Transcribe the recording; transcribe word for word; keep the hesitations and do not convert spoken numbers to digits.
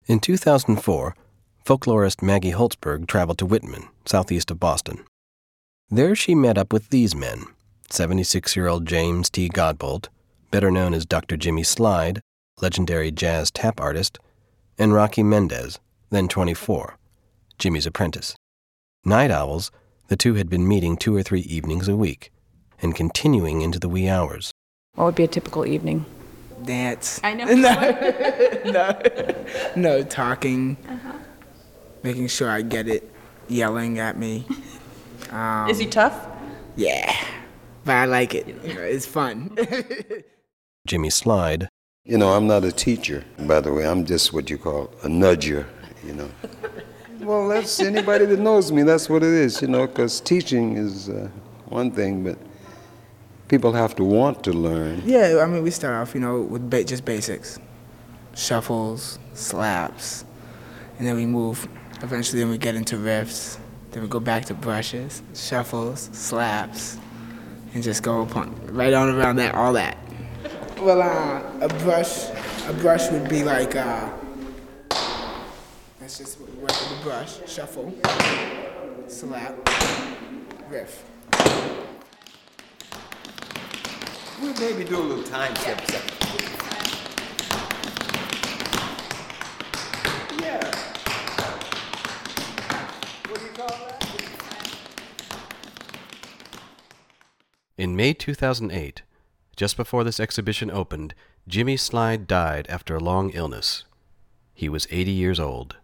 In two thousand four, folklorist Maggie Holtzberg traveled to Whitman, southeast of Boston. There she met up with these men, seventy-six-year-old James T. Godbolt, better known as Doctor Jimmy Slide, legendary jazz tap artist, and Rocky Mendez, then twenty-four, Jimmy's apprentice. Night owls, the two had been meeting two or three evenings a week, and continuing into the wee hours. What would be a typical evening? Dance. I know. no, no, no talking, uh-huh. Making sure I get it, yelling at me. Um, Is he tough? Yeah, but I like it. You know, it's fun. Jimmy Slide. You know, I'm not a teacher, by the way. I'm just what you call a nudger, you know. Well, that's anybody that knows me, that's what it is, you know, because teaching is uh, one thing, but people have to want to learn. Yeah, I mean, we start off, you know, with ba- just basics. Shuffles, slaps, and then we move. Eventually, then we get into riffs. Then we go back to brushes, shuffles, slaps, and just go upon, right on around that, all that. Well, uh, a brush, a brush would be like, uh, that's just work with the brush, shuffle, slap, riff. We'll maybe do a little time step. Yeah. What do you call that? In May two thousand eight, just before this exhibition opened, Jimmy Slide died after a long illness. He was eighty years old.